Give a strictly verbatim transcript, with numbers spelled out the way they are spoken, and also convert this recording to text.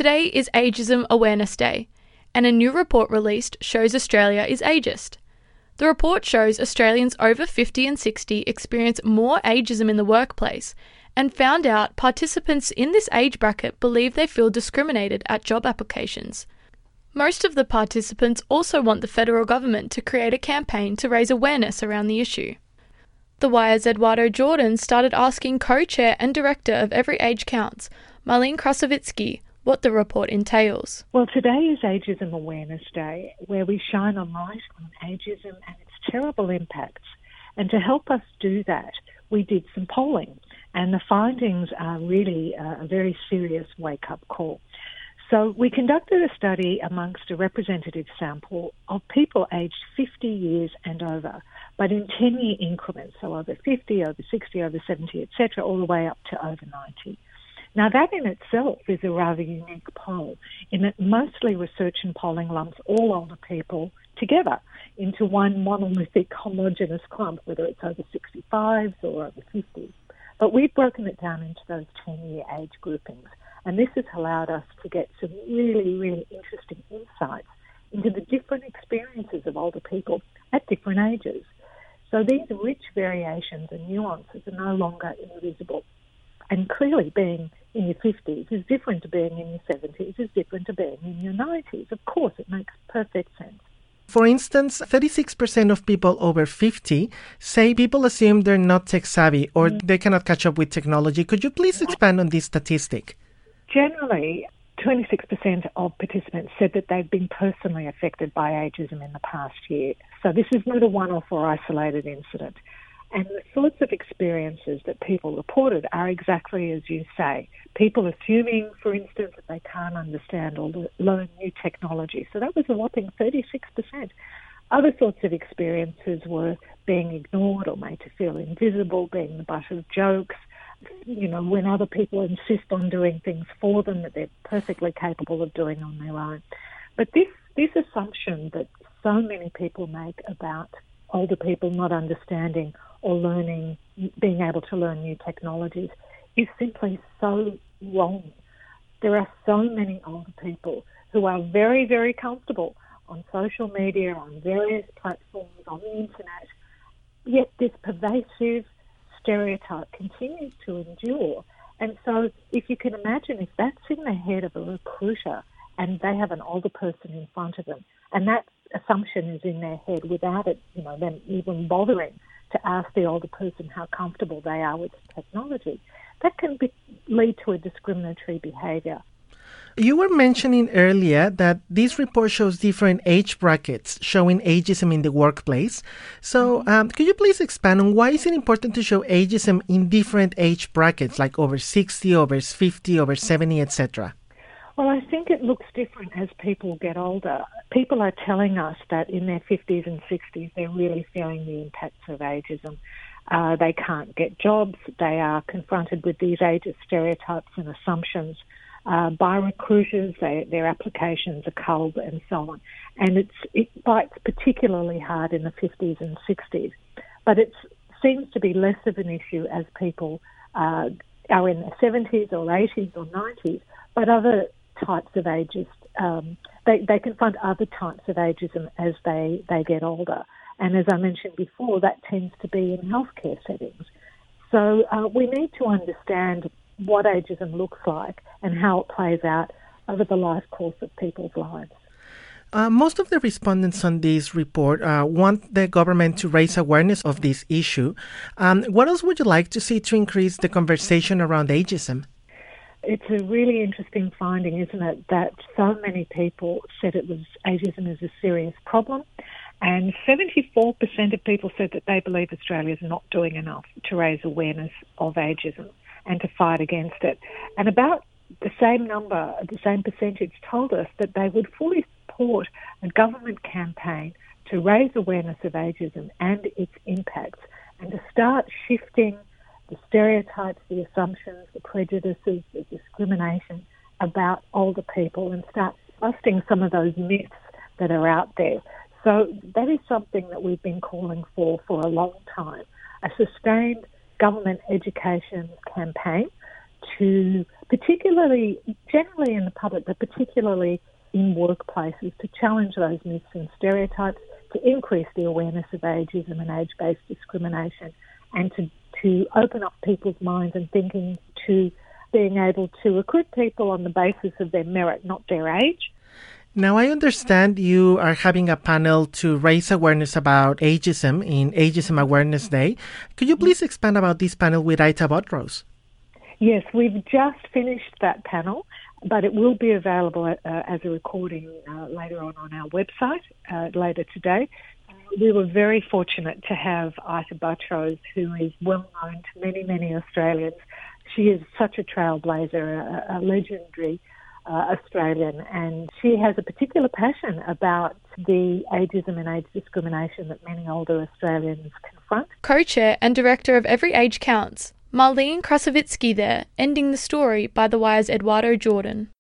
Today is Ageism Awareness Day, and a new report released shows Australia is ageist. The report shows Australians over fifty and sixty experience more ageism in the workplace, and found out participants in this age bracket believe they feel discriminated at job applications. Most of the participants also want the federal government to create a campaign to raise awareness around the issue. The Wire's Eduardo Jordan started asking co-chair and director of Every Age Counts, Marlene Krasovitsky, what the report entails. Well, today is Ageism Awareness Day, where we shine a light on ageism and its terrible impacts. And to help us do that, we did some polling, and the findings are really a very serious wake-up call. So we conducted a study amongst a representative sample of people aged fifty years and over, but in ten-year increments, so over fifty, over sixty, over seventy, et cetera, all the way up to over ninety. Now, that in itself is a rather unique poll, in that mostly research and polling lumps all older people together into one monolithic homogenous clump, whether it's over sixty-fives or over fifties. But we've broken it down into those ten-year age groupings, and this has allowed us to get some really, really interesting insights into the different experiences of older people at different ages. So these rich variations and nuances are no longer invisible. And clearly being in your fifties is different to being in your seventies, is different to being in your nineties. Of course, it makes perfect sense. For instance, thirty-six percent of people over fifty say people assume they're not tech-savvy or mm. they cannot catch up with technology. Could you please expand on this statistic? Generally, twenty-six percent of participants said that they've been personally affected by ageism in the past year. So this is not a one-off or isolated incident. And the sorts of experiences that people reported are exactly as you say. People assuming, for instance, that they can't understand or learn new technology. So that was a whopping thirty-six percent. Other sorts of experiences were being ignored or made to feel invisible, being the butt of jokes, you know, when other people insist on doing things for them that they're perfectly capable of doing on their own. But this, this assumption that so many people make about older people not understanding or learning, being able to learn new technologies is simply so wrong. There are so many older people who are very, very comfortable on social media, on various platforms, on the internet, yet this pervasive stereotype continues to endure. And so if you can imagine, if that's in the head of a recruiter and they have an older person in front of them, and that assumption is in their head without it, you know, them even bothering to ask the older person how comfortable they are with technology, that can be, lead to a discriminatory behaviour. You were mentioning earlier that this report shows different age brackets showing ageism in the workplace. So um, could you please expand on why is it important to show ageism in different age brackets, like over sixty, over fifty, over seventy, et cetera? Well, I think it looks different as people get older. People are telling us that in their fifties and sixties, they're really feeling the impacts of ageism. Uh, they can't get jobs. They are confronted with these ageist stereotypes and assumptions uh, by recruiters. They, their applications are culled and so on. And it's, it bites particularly hard in the fifties and sixties. But it seems to be less of an issue as people uh, are in their seventies or eighties or nineties, but other types of ageist, um, they, they confront other types of ageism as they, they get older. And as I mentioned before, that tends to be in healthcare settings. So uh, we need to understand what ageism looks like and how it plays out over the life course of people's lives. Uh, most of the respondents on this report uh, want the government to raise awareness of this issue. Um, what else would you like to see to increase the conversation around ageism? It's a really interesting finding, isn't it, that so many people said it was ageism is a serious problem, and seventy-four percent of people said that they believe Australia is not doing enough to raise awareness of ageism and to fight against it. And about the same number, the same percentage told us that they would fully support a government campaign to raise awareness of ageism and its impacts and to start shifting the stereotypes, the assumptions, the prejudices, the discrimination about older people and start busting some of those myths that are out there. So that is something that we've been calling for for a long time, a sustained government education campaign to, particularly, generally in the public, but particularly in workplaces, to challenge those myths and stereotypes, to increase the awareness of ageism and age-based discrimination, and to, to open up people's minds and thinking to being able to recruit people on the basis of their merit, not their age. Now, I understand you are having a panel to raise awareness about ageism in Ageism Awareness Day. Could you please expand about this panel with Aita Botros? Yes, we've just finished that panel, but it will be available uh, as a recording uh, later on on our website uh, later today. Uh, we were very fortunate to have Aita Botros, who is well known to many, many Australians. She is such a trailblazer, a, a legendary Uh, Australian, and she has a particular passion about the ageism and age discrimination that many older Australians confront. Co-chair and director of Every Age Counts, Marlene Krasovitsky there, ending the story by The Wire's Eduardo Jordan.